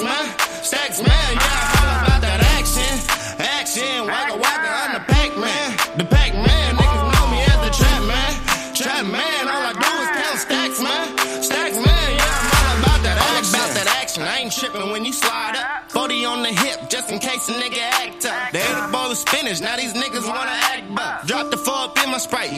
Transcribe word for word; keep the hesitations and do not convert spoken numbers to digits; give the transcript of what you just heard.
man. Stacks, man, yeah, I'm all about that action. Action, waka waka, I'm the Pac-Man. The Pac-Man, niggas know me as the Trap Man. Trap Man, all I do is count stacks, man. Stacks, man, yeah, I'm all about that action. All about that action, I ain't tripping when you slide up. forty on the hip, just in case a nigga act up. They ate a bowl of spinach, now these niggas wanna act up. Drop the four up in my Sprite.